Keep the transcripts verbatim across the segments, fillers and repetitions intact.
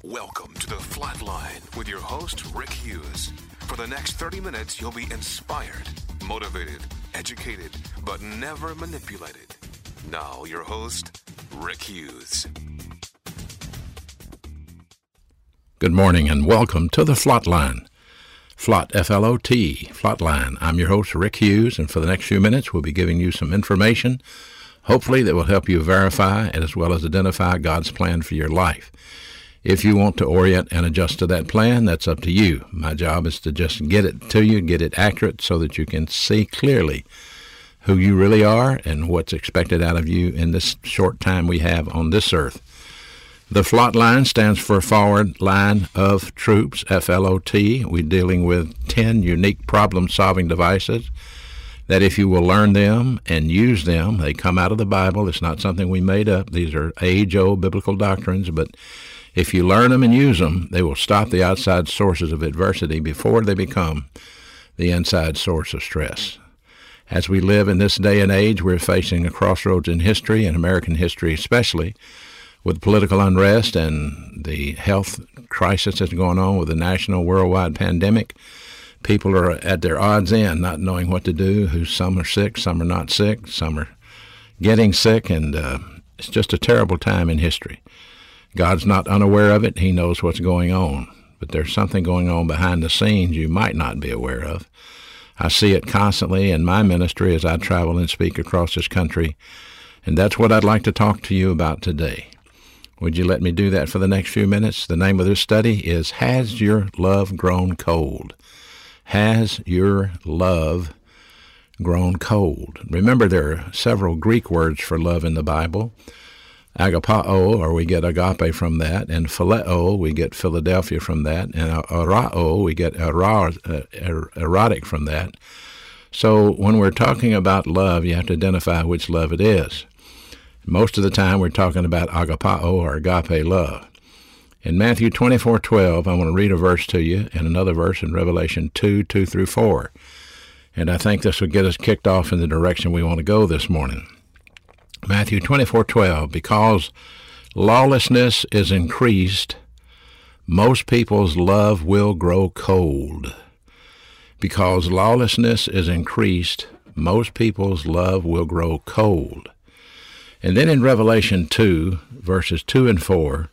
Welcome to the Flatline with your host, Rick Hughes. For the next thirty minutes, you'll be inspired, motivated, educated, but never manipulated. Now, your host, Rick Hughes. Good morning and welcome to the Flatline. Flot, F L O T, Flatline. I'm your host, Rick Hughes, and for the next few minutes, we'll be giving you some information, hopefully that will help you verify as well as identify God's plan for your life. If you want to orient and adjust to that plan, that's up to you. My job is to just get it to you, get it accurate so that you can see clearly who you really are and what's expected out of you in this short time we have on this earth. The Flot line stands for Forward Line of Troops, F L O T. We're dealing with ten unique problem-solving devices that if you will learn them and use them, they come out of the Bible. It's not something we made up. These are age-old biblical doctrines, but if you learn them and use them, they will stop the outside sources of adversity before they become the inside source of stress. As we live in this day and age, we're facing a crossroads in history, and American history especially, with political unrest and the health crisis that's going on with the national worldwide pandemic. People are at their odds end, not knowing what to do. Who Some are sick, some are not sick, some are getting sick, and uh, it's just a terrible time in history. God's not unaware of it. He knows what's going on. But there's something going on behind the scenes you might not be aware of. I see it constantly in my ministry as I travel and speak across this country, and that's what I'd like to talk to you about today. Would you let me do that for the next few minutes? The name of this study is Has Your Love Grown Cold? Has your love grown cold? Remember, there are several Greek words for love in the Bible. Agapao, or we get agape from that, and phileo, we get Philadelphia from that, and arao, we get erotic from that. So when we're talking about love, you have to identify which love it is. Most of the time we're talking about agapao or agape love. In Matthew twenty-four twelve, I want to read a verse to you, and another verse in Revelation two, two through four. And I think this will get us kicked off in the direction we want to go this morning. Matthew twenty-four twelve, because lawlessness is increased, most people's love will grow cold. Because lawlessness is increased, most people's love will grow cold. And then in Revelation two, verses two and four,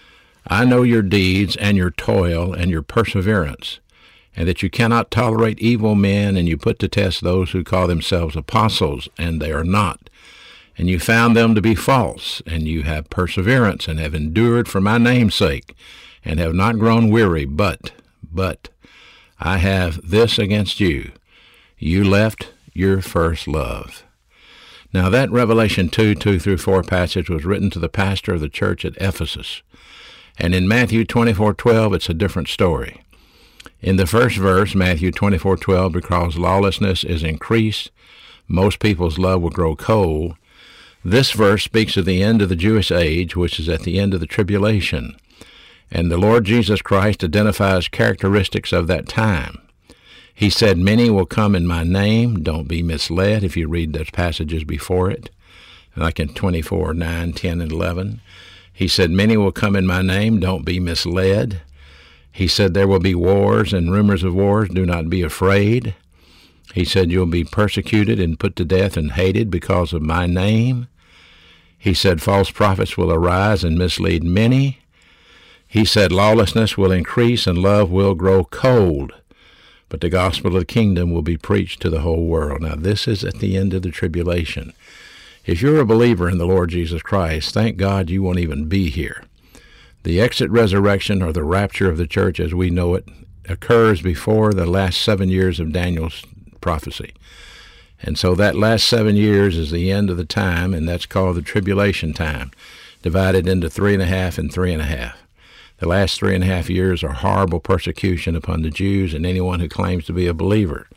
I know your deeds and your toil and your perseverance, and that you cannot tolerate evil men, and you put to test those who call themselves apostles, and they are not. And you found them to be false, and you have perseverance, and have endured for my name's sake, and have not grown weary. But, but, I have this against you. You left your first love. Now that Revelation two, two through four passage was written to the pastor of the church at Ephesus. And in Matthew twenty-four twelve, it's a different story. In the first verse, Matthew twenty-four twelve, because lawlessness is increased, most people's love will grow cold. This verse speaks of the end of the Jewish age, which is at the end of the tribulation. And the Lord Jesus Christ identifies characteristics of that time. He said, many will come in my name. Don't be misled if you read those passages before it, like in twenty-four, nine, ten, and eleven. He said, many will come in my name. Don't be misled. He said, there will be wars and rumors of wars. Do not be afraid. He said, you'll be persecuted and put to death and hated because of my name. He said, false prophets will arise and mislead many. He said, lawlessness will increase and love will grow cold, but the gospel of the kingdom will be preached to the whole world. Now, this is at the end of the tribulation. If you're a believer in the Lord Jesus Christ, thank God you won't even be here. The exit resurrection, or the rapture of the church as we know it, occurs before the last seven years of Daniel's prophecy. And so that last seven years is the end of the time, and that's called the tribulation time, divided into three and a half and three and a half. The last three and a half years are horrible persecution upon the Jews and anyone who claims to be a believer.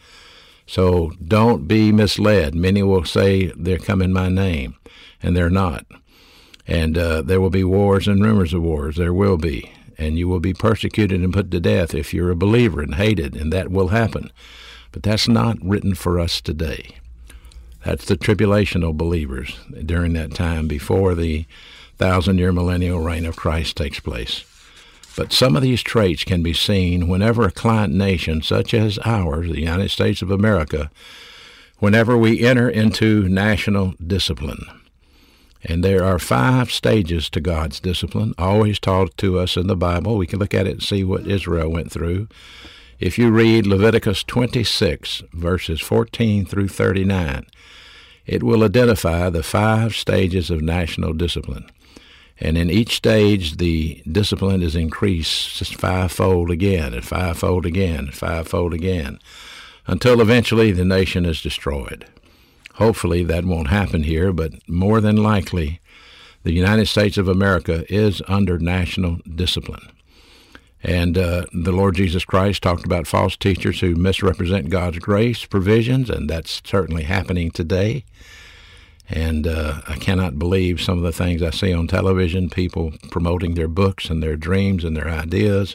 So don't be misled. Many will say they're come in my name, and they're not. And uh, there will be wars and rumors of wars. There will be. And you will be persecuted and put to death if you're a believer and hated, and that will happen. But that's not written for us today. That's the tribulational believers during that time before the thousand-year millennial reign of Christ takes place. But some of these traits can be seen whenever a client nation such as ours, the United States of America, whenever we enter into national discipline. And there are five stages to God's discipline, always taught to us in the Bible. We can look at it and see what Israel went through. If you read Leviticus twenty-six, verses fourteen through thirty-nine, it will identify the five stages of national discipline. And in each stage, the discipline is increased fivefold again, and fivefold again, and fivefold again, until eventually the nation is destroyed. Hopefully that won't happen here, but more than likely, the United States of America is under national discipline. And uh, the Lord Jesus Christ talked about false teachers who misrepresent God's grace provisions, and that's certainly happening today. And uh, I cannot believe some of the things I see on television, people promoting their books and their dreams and their ideas.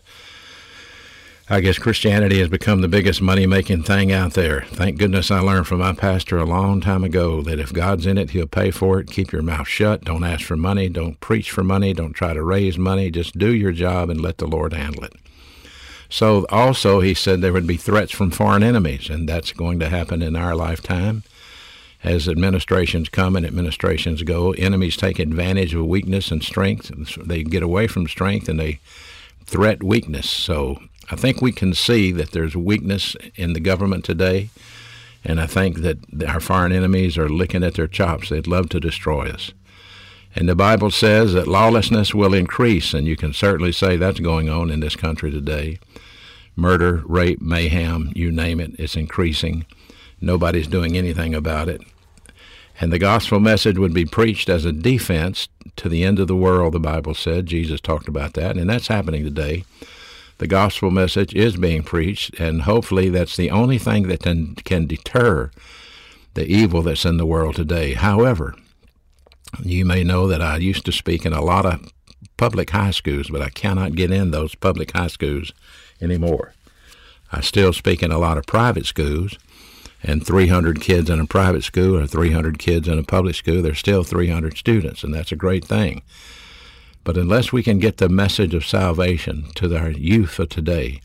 I guess Christianity has become the biggest money-making thing out there. Thank goodness I learned from my pastor a long time ago that if God's in it, he'll pay for it. Keep your mouth shut. Don't ask for money. Don't preach for money. Don't try to raise money. Just do your job and let the Lord handle it. So also he said there would be threats from foreign enemies, and that's going to happen in our lifetime. As administrations come and administrations go, enemies take advantage of weakness and strength. They get away from strength and they threat weakness. So I think we can see that there's weakness in the government today, and I think that our foreign enemies are licking at their chops. They'd love to destroy us. And the Bible says that lawlessness will increase, and you can certainly say that's going on in this country today. Murder, rape, mayhem, you name it, it's increasing. Nobody's doing anything about it. And the gospel message would be preached as a defense to the end of the world, the Bible said. Jesus talked about that, and that's happening today. The gospel message is being preached, and hopefully that's the only thing that can, can deter the evil that's in the world today. However, you may know that I used to speak in a lot of public high schools, but I cannot get in those public high schools anymore. I still speak in a lot of private schools, and three hundred kids in a private school or three hundred kids in a public school, there's still three hundred students, and that's a great thing. But unless we can get the message of salvation to our youth of today,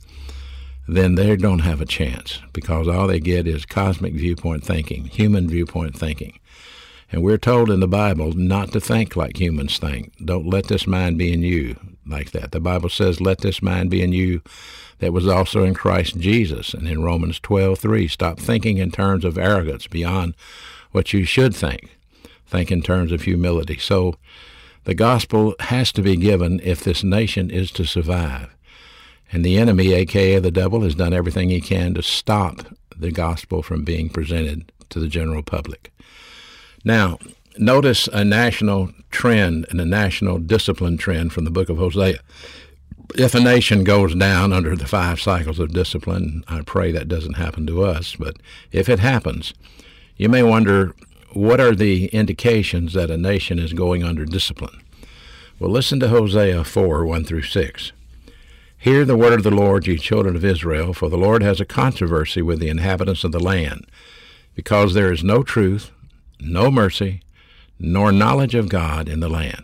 then they don't have a chance, because all they get is cosmic viewpoint thinking, human viewpoint thinking. And we're told in the Bible not to think like humans think. Don't let this mind be in you like that. The Bible says, let this mind be in you that was also in Christ Jesus. And in Romans twelve three, stop thinking in terms of arrogance beyond what you should think. Think in terms of humility. So the gospel has to be given if this nation is to survive. And the enemy, a k a the devil, has done everything he can to stop the gospel from being presented to the general public. Now, notice a national trend and a national discipline trend from the book of Hosea. If a nation goes down under the five cycles of discipline, I pray that doesn't happen to us, but if it happens, you may wonder, what are the indications that a nation is going under discipline? Well, listen to Hosea four, one through six. Hear the word of the Lord, ye children of Israel, for the Lord has a controversy with the inhabitants of the land, because there is no truth, no mercy, nor knowledge of God in the land.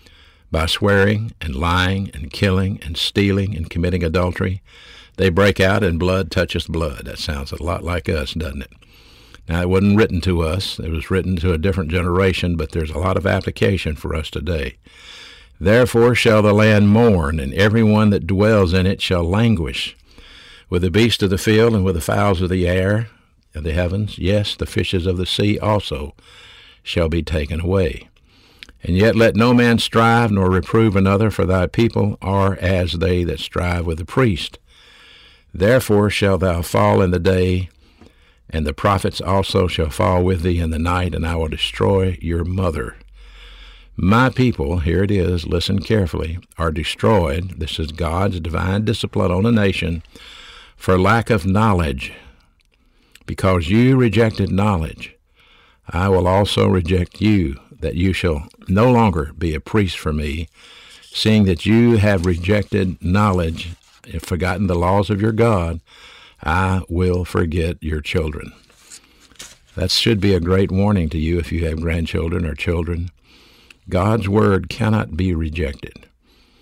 By swearing and lying and killing and stealing and committing adultery, they break out and blood toucheth blood. That sounds a lot like us, doesn't it? Now, it wasn't written to us. It was written to a different generation, but there's a lot of application for us today. Therefore shall the land mourn, and every one that dwells in it shall languish, with the beasts of the field and with the fowls of the air, of the heavens, yes, the fishes of the sea also shall be taken away. And yet let no man strive nor reprove another, for thy people are as they that strive with the priest. Therefore shalt thou fall in the day, and the prophets also shall fall with thee in the night, and I will destroy your mother. My people, here it is, listen carefully, are destroyed. This is God's divine discipline on a nation for lack of knowledge. Because you rejected knowledge, I will also reject you, that you shall no longer be a priest for me, seeing that you have rejected knowledge and forgotten the laws of your God. I will forget your children. That should be a great warning to you if you have grandchildren or children. God's word cannot be rejected.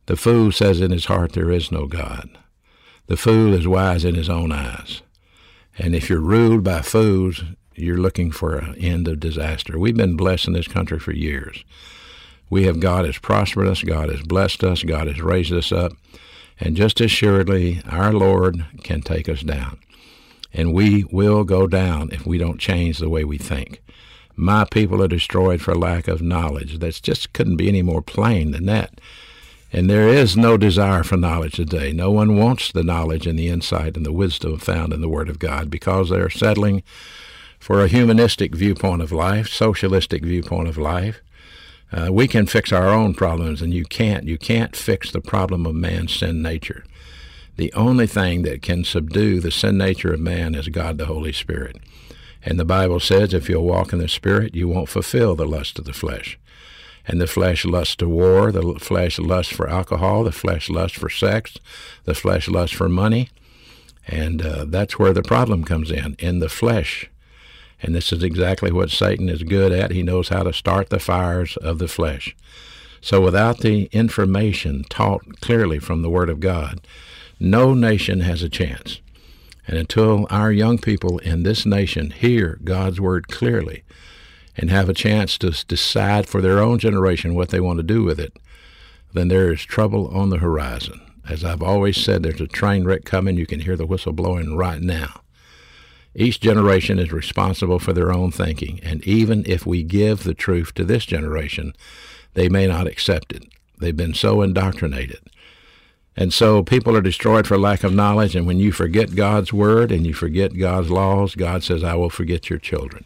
The fool says in his heart there is no God. The fool is wise in his own eyes. And if you're ruled by fools, you're looking for an end of disaster. We've been blessed in this country for years. We have, God has prospered us, God has blessed us, God has raised us up, and just as assuredly, our Lord can take us down. And we will go down if we don't change the way we think. My people are destroyed for lack of knowledge. That just couldn't be any more plain than that. And there is no desire for knowledge today. No one wants the knowledge and the insight and the wisdom found in the Word of God because they're settling for a humanistic viewpoint of life, socialistic viewpoint of life. Uh, we can fix our own problems, and you can't. You can't fix the problem of man's sin nature. The only thing that can subdue the sin nature of man is God the Holy Spirit. And the Bible says if you'll walk in the Spirit, you won't fulfill the lust of the flesh. And the flesh lusts to war, the flesh lusts for alcohol, the flesh lusts for sex, the flesh lusts for money. And uh, that's where the problem comes in, in the flesh. And this is exactly what Satan is good at. He knows how to start the fires of the flesh. So without the information taught clearly from the Word of God, no nation has a chance. And until our young people in this nation hear God's Word clearly and have a chance to decide for their own generation what they want to do with it, then there is trouble on the horizon. As I've always said, there's a train wreck coming. You can hear the whistle blowing right now. Each generation is responsible for their own thinking, and even if we give the truth to this generation, they may not accept it. They've been so indoctrinated. And so people are destroyed for lack of knowledge, and when you forget God's Word and you forget God's laws, God says, I will forget your children.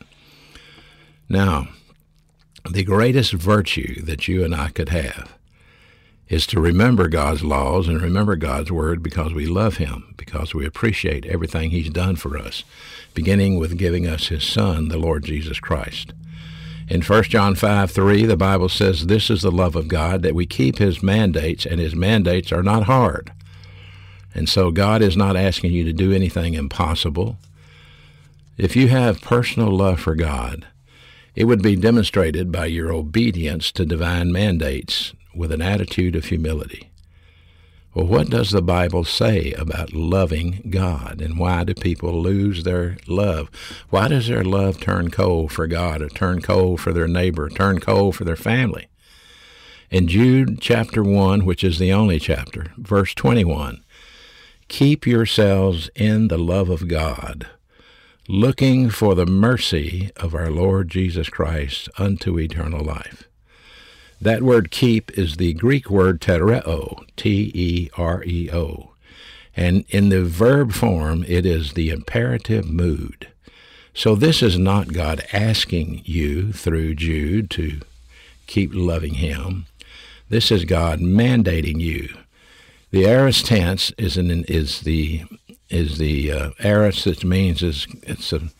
Now, the greatest virtue that you and I could have is to remember God's laws and remember God's Word because we love Him, because we appreciate everything He's done for us, beginning with giving us His Son, the Lord Jesus Christ. In First John five three, the Bible says, this is the love of God, that we keep His mandates, and His mandates are not hard. And so God is not asking you to do anything impossible. If you have personal love for God, it would be demonstrated by your obedience to divine mandates with an attitude of humility. Well, what does the Bible say about loving God, and why do people lose their love? Why does their love turn cold for God, or turn cold for their neighbor, turn cold for their family? In Jude chapter one, which is the only chapter, verse twenty-one, keep yourselves in the love of God, looking for the mercy of our Lord Jesus Christ unto eternal life. That word keep is the Greek word tereo, T E R E O. And in the verb form, it is the imperative mood. So this is not God asking you through Jude to keep loving Him. This is God mandating you. The aorist tense is an, is the is the uh, aorist, which means is it's a.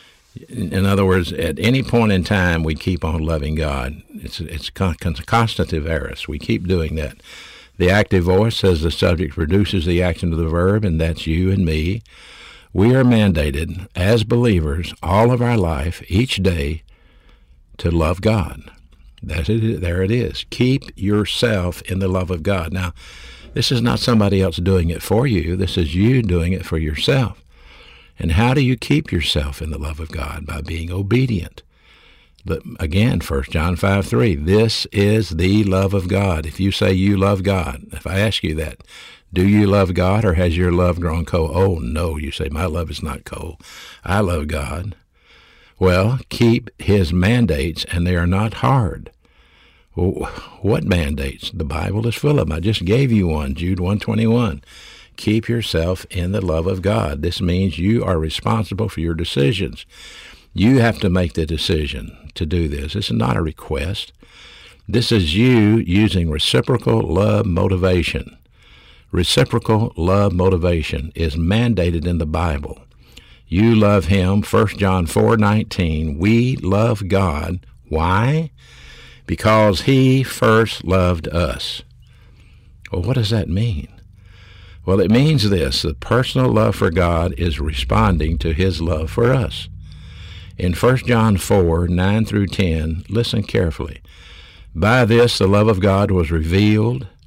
In other words, at any point in time, we keep on loving God. It's it's con- constitutive aorist. We keep doing that. The active voice says the subject produces the action of the verb, and that's you and me. We are mandated as believers all of our life, each day, to love God. That's it. There it is. Keep yourself in the love of God. Now, this is not somebody else doing it for you. This is you doing it for yourself. And how do you keep yourself in the love of God? By being obedient. But again, First John five three, this is the love of God. If you say you love God, if I ask you that, do you love God, or has your love grown cold? Oh, no, you say, my love is not cold. I love God. Well, keep His mandates, and they are not hard. Well, what mandates? The Bible is full of them. I just gave you one, Jude one twenty-one. Keep yourself in the love of God. This means you are responsible for your decisions. You have to make the decision to do this. This is not a request. This is you using reciprocal love motivation. Reciprocal love motivation is mandated in the Bible. You love Him, First John four nineteen. We love God. Why? Because He first loved us. Well, what does that mean? Well, it means this: the personal love for God is responding to His love for us. In First John four, nine through ten, listen carefully. By this the love of God was revealed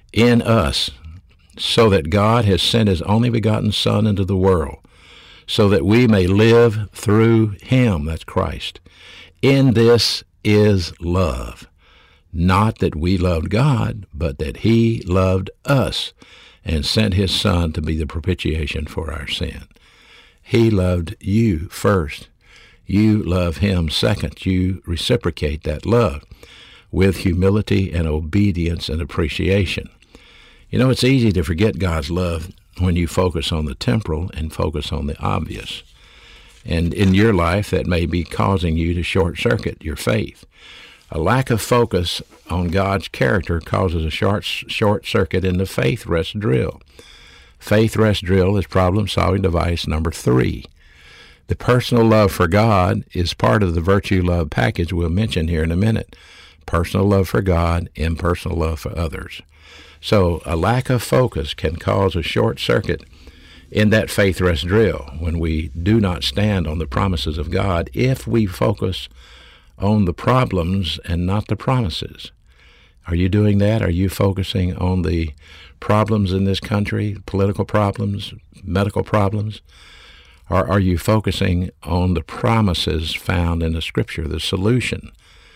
in us, so that God has sent his only begotten Son into the world, so that we may live through him, that's Christ. In this is love, not that we loved God, but that he loved us and sent his Son to be the propitiation for our sin. He loved you first. You love him second. You reciprocate that love with humility and obedience and appreciation. You know, it's easy to forget God's love when you focus on the temporal and focus on the obvious. And in your life, that may be causing you to short-circuit your faith. A lack of focus on God's character causes a short, short circuit in the faith rest drill. Faith rest drill is problem-solving device number three. The personal love for God is part of the virtue love package we'll mention here in a minute. Personal love for God, impersonal love for others. So a lack of focus can cause a short circuit in that faith rest drill when we do not stand on the promises of God if we focus on the problems and not the promises. Are you doing that? Are you focusing on the problems in this country, political problems, medical problems? Or are you focusing on the promises found in the Scripture, the solution?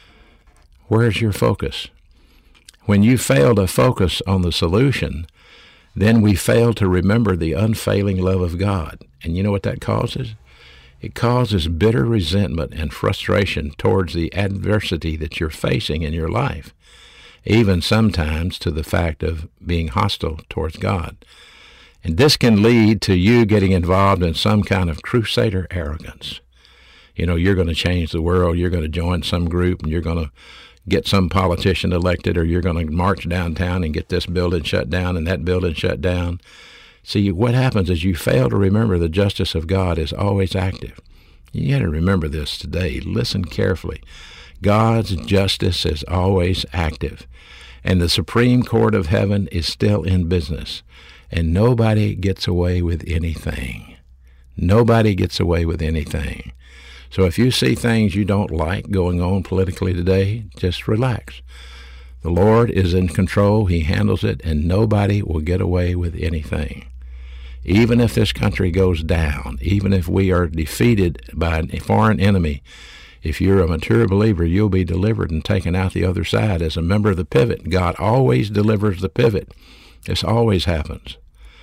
Where's your focus? When you fail to focus on the solution, then we fail to remember the unfailing love of God. And you know what that causes? It causes bitter resentment and frustration towards the adversity that you're facing in your life, even sometimes to the fact of being hostile towards God. And this can lead to you getting involved in some kind of crusader arrogance. You know, you're going to change the world, you're going to join some group, and you're going to get some politician elected, or you're going to march downtown and get this building shut down and that building shut down. See, what happens is you fail to remember the justice of God is always active. You got to remember this today. Listen carefully. God's justice is always active, and the Supreme Court of Heaven is still in business, and nobody gets away with anything. Nobody gets away with anything. So if you see things you don't like going on politically today, just relax. The Lord is in control. He handles it, and nobody will get away with anything. Even if this country goes down, even if we are defeated by a foreign enemy, if you're a mature believer, you'll be delivered and taken out the other side as a member of the pivot. God always delivers the pivot. This always happens.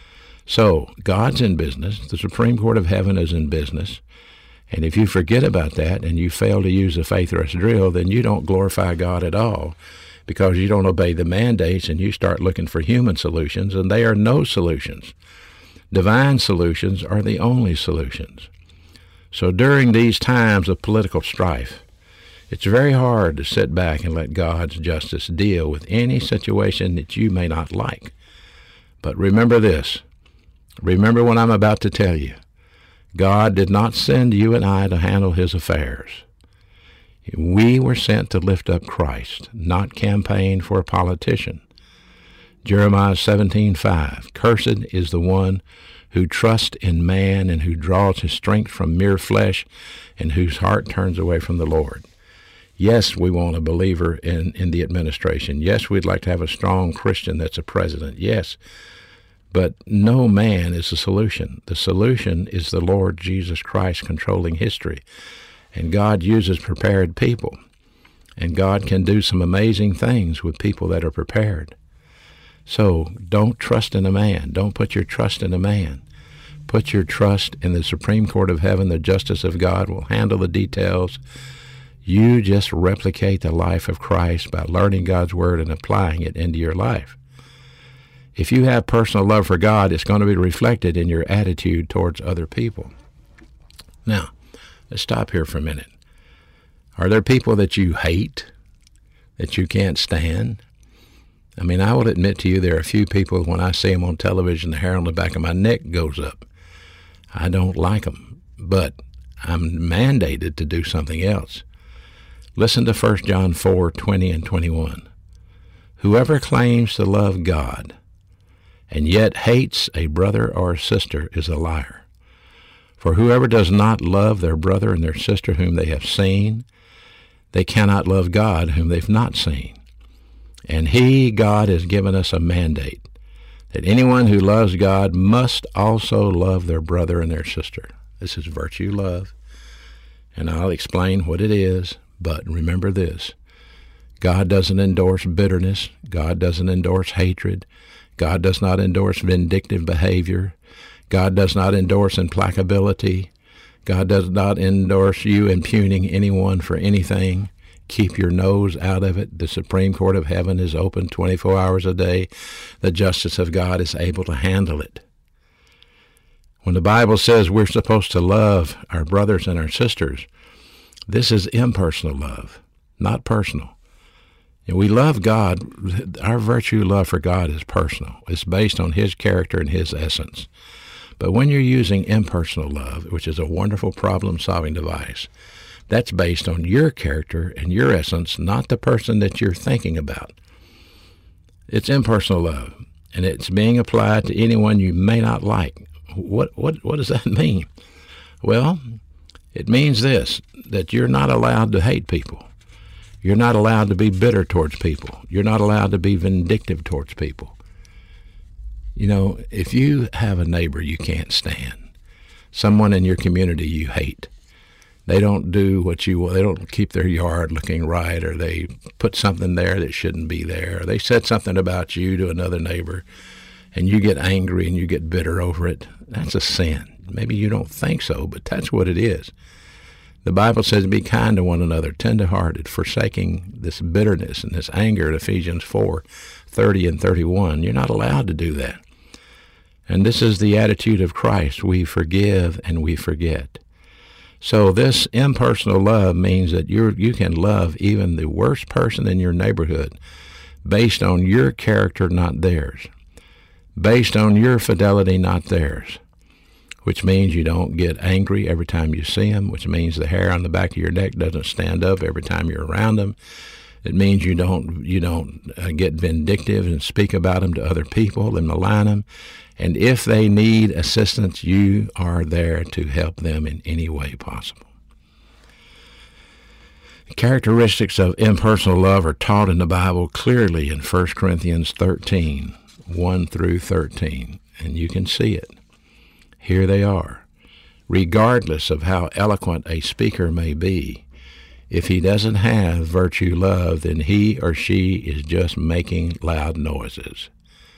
So God's in business. The Supreme Court of Heaven is in business. And if you forget about that and you fail to use the faith rest drill, then you don't glorify God at all, because you don't obey the mandates and you start looking for human solutions, and they are no solutions. Divine solutions are the only solutions. So during these times of political strife, it's very hard to sit back and let God's justice deal with any situation that you may not like. But remember this. Remember what I'm about to tell you. God did not send you and I to handle his affairs. We were sent to lift up Christ, not campaign for a politician. Jeremiah seventeen five, cursed is the one who trusts in man and who draws his strength from mere flesh and whose heart turns away from the Lord. Yes, we want a believer in, in the administration. Yes, we'd like to have a strong Christian that's a president. Yes, but no man is the solution. The solution is the Lord Jesus Christ controlling history. And God uses prepared people. And God can do some amazing things with people that are prepared. So don't trust in a man. Don't put your trust in a man. Put your trust in the Supreme Court of Heaven. The justice of God will handle the details. You just replicate the life of Christ by learning God's Word and applying it into your life. If you have personal love for God, it's going to be reflected in your attitude towards other people. Now, let's stop here for a minute. Are there people that you hate, that you can't stand? I mean, I will admit to you there are a few people, when I see them on television, the hair on the back of my neck goes up. I don't like them, but I'm mandated to do something else. Listen to First John four twenty and twenty-one. Whoever claims to love God and yet hates a brother or a sister is a liar. For whoever does not love their brother and their sister whom they have seen, they cannot love God whom they've not seen. And he, God, has given us a mandate that anyone who loves God must also love their brother and their sister. This is virtue love. And I'll explain what it is, but remember this. God doesn't endorse bitterness. God doesn't endorse hatred. God does not endorse vindictive behavior. God does not endorse implacability. God does not endorse you impugning anyone for anything. Keep your nose out of it. The Supreme Court of Heaven is open twenty-four hours a day. The justice of God is able to handle it. When the Bible says we're supposed to love our brothers and our sisters, this is impersonal love, not personal. And we love God. Our virtue love for God is personal. It's based on his character and his essence. But when you're using impersonal love, which is a wonderful problem-solving device, that's based on your character and your essence, not the person that you're thinking about. It's impersonal love, and it's being applied to anyone you may not like. What what what does that mean? Well, it means this, that you're not allowed to hate people. You're not allowed to be bitter towards people. You're not allowed to be vindictive towards people. You know, if you have a neighbor you can't stand, someone in your community you hate, they don't do what you want. They don't keep their yard looking right, or they put something there that shouldn't be there. Or they said something about you to another neighbor, and you get angry and you get bitter over it. That's a sin. Maybe you don't think so, but that's what it is. The Bible says, be kind to one another, tender-hearted, forsaking this bitterness and this anger in Ephesians four, thirty and thirty-one. You're not allowed to do that. And this is the attitude of Christ. We forgive and we forget. So this impersonal love means that you you can love even the worst person in your neighborhood based on your character, not theirs. Based on your fidelity, not theirs. Which means you don't get angry every time you see them, which means the hair on the back of your neck doesn't stand up every time you're around them. It means you don't you don't uh, get vindictive and speak about them to other people and malign them. And if they need assistance, you are there to help them in any way possible. The characteristics of impersonal love are taught in the Bible clearly in First Corinthians thirteen, one through thirteen, and you can see it. Here they are. Regardless of how eloquent a speaker may be, if he doesn't have virtue love, then he or she is just making loud noises.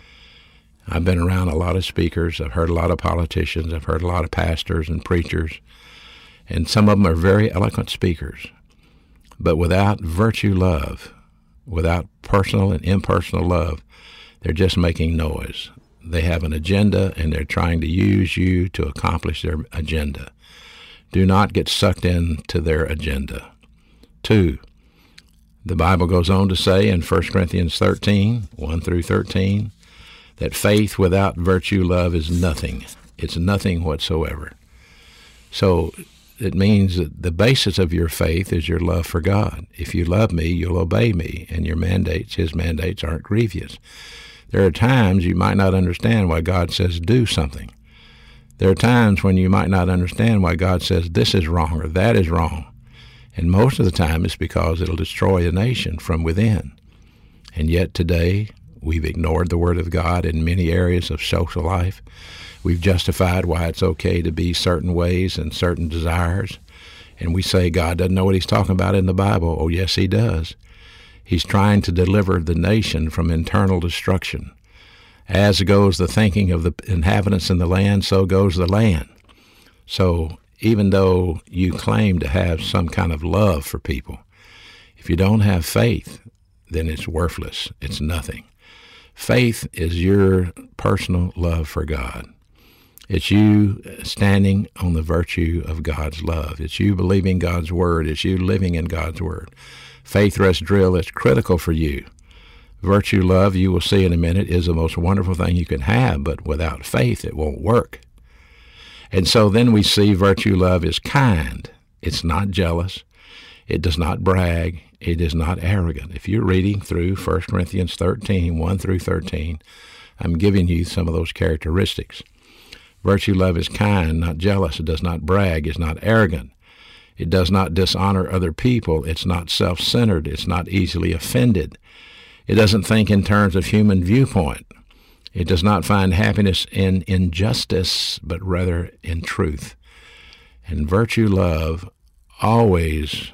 I've been around a lot of speakers. I've heard a lot of politicians. I've heard a lot of pastors and preachers. And some of them are very eloquent speakers. But without virtue love, without personal and impersonal love, they're just making noise. They have an agenda, and they're trying to use you to accomplish their agenda. Do not get sucked into their agenda. Two, the Bible goes on to say in First Corinthians thirteen, one through thirteen, that faith without virtue love is nothing. It's nothing whatsoever. So it means that the basis of your faith is your love for God. If you love me, you'll obey me, and your mandates, his mandates, aren't grievous. There are times you might not understand why God says do something. There are times when you might not understand why God says this is wrong or that is wrong. And most of the time it's because it'll destroy a nation from within. And yet today, we've ignored the Word of God in many areas of social life. We've justified why it's okay to be certain ways and certain desires. And we say God doesn't know what he's talking about in the Bible. Oh, yes, he does. He's trying to deliver the nation from internal destruction. As goes the thinking of the inhabitants in the land, so goes the land. So even though you claim to have some kind of love for people, if you don't have faith, then it's worthless. It's nothing. Faith is your personal love for God. It's you standing on the virtue of God's love. It's you believing God's Word. It's you living in God's Word. Faith rest drill is critical for you. Virtue love, you will see in a minute, is the most wonderful thing you can have, but without faith it won't work. And so then we see virtue love is kind. It's not jealous. It does not brag. It is not arrogant. If you're reading through First Corinthians thirteen, one through thirteen, I'm giving you some of those characteristics. Virtue love is kind, not jealous. It does not brag. It's not arrogant. It does not dishonor other people. It's not self-centered. It's not easily offended. It doesn't think in terms of human viewpoint. It does not find happiness in injustice, but rather in truth. And virtue love always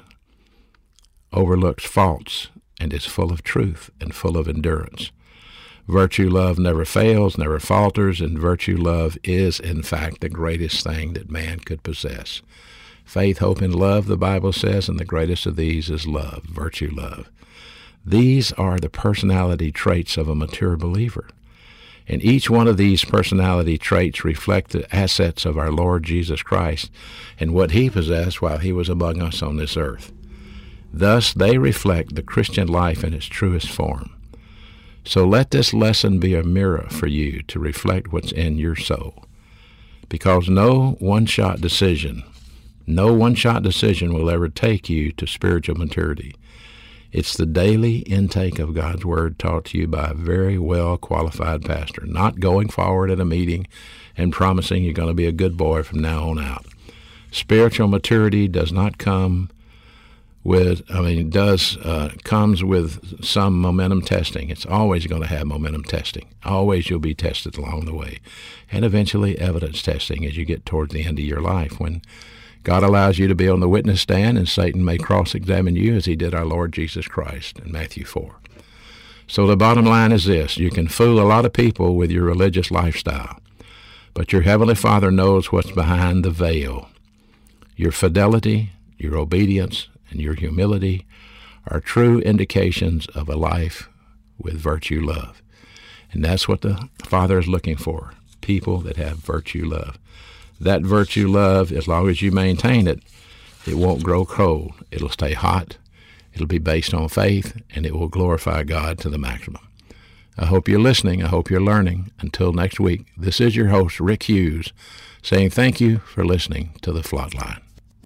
overlooks faults and is full of truth and full of endurance. Virtue love never fails, never falters, and virtue love is, in fact, the greatest thing that man could possess. Faith, hope, and love, the Bible says, and the greatest of these is love, virtue love. These are the personality traits of a mature believer. And each one of these personality traits reflect the assets of our Lord Jesus Christ and what he possessed while he was among us on this earth. Thus, they reflect the Christian life in its truest form. So let this lesson be a mirror for you to reflect what's in your soul. Because no one-shot decision, no one-shot decision will ever take you to spiritual maturity. It's the daily intake of God's Word taught to you by a very well-qualified pastor, not going forward at a meeting and promising you're going to be a good boy from now on out. Spiritual maturity does not come with, I mean, does uh, comes with some momentum testing. It's always going to have momentum testing. Always you'll be tested along the way. And eventually evidence testing as you get towards the end of your life, when God allows you to be on the witness stand and Satan may cross-examine you as he did our Lord Jesus Christ in Matthew four. So the bottom line is this: you can fool a lot of people with your religious lifestyle, but your Heavenly Father knows what's behind the veil. Your fidelity, your obedience, and your humility are true indications of a life with virtue love. And that's what the Father is looking for, people that have virtue love. That virtue love, as long as you maintain it, it won't grow cold. It'll stay hot. It'll be based on faith, and it will glorify God to the maximum. I hope you're listening. I hope you're learning. Until next week, this is your host, Rick Hughes, saying thank you for listening to The Flatline.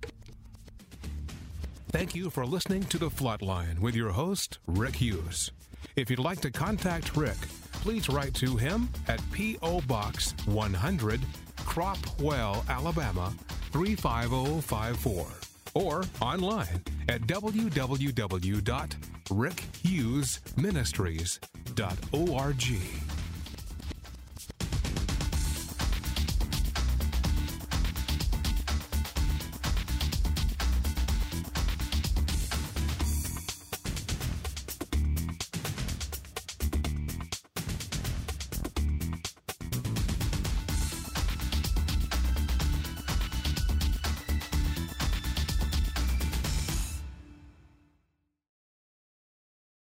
Thank you for listening to The Flatline with your host, Rick Hughes. If you'd like to contact Rick, please write to him at P O. Box one hundred, Cropwell, Alabama three five zero five four, or online at w w w dot rick hughes ministries dot org.